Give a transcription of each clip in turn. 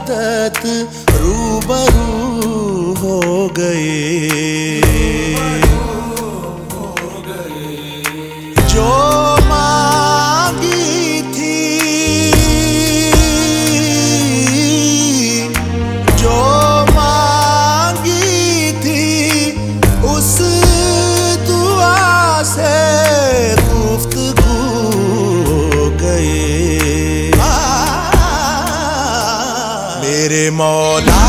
इबादत रूबरू हो गए। जो मांगी थी, जो मांगी थी, उस दुआ से गुफ्तगू हो गए। मेरे मौला,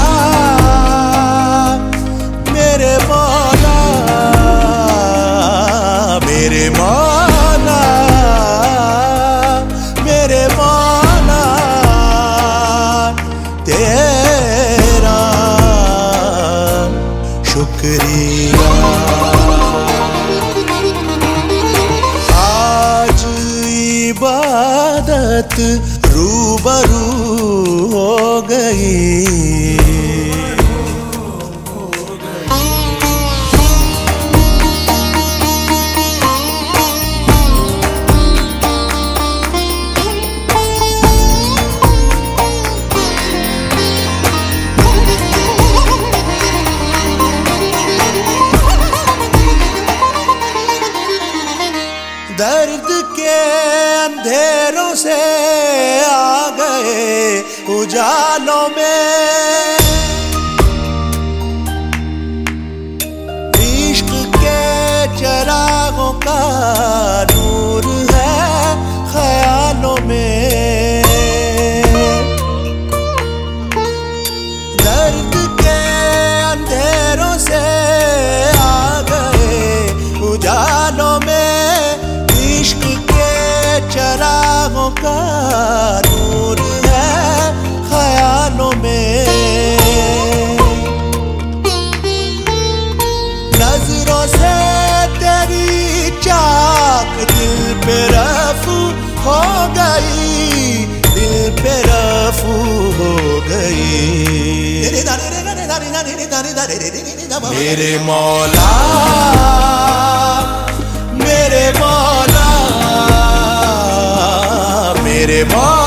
मेरे मौला, मेरे मौला, मेरे मौला, तेरा शुक्रिया। आज इबादत रूबरू हो गई। दर्द के अंधेरों से आ गए उजालों में, इश्क के चिरागों का नूर है ख्यालों में। दर्द के अंधेरों से आ गए उजालों में, इश्क के चिरागों का नूर है ख्यालों में। नजरों से तेरी चाक दिल पे रफू हो गई, दिल पे रफू हो गई। मेरे मौला, मेरे मौला, मेरे मौला,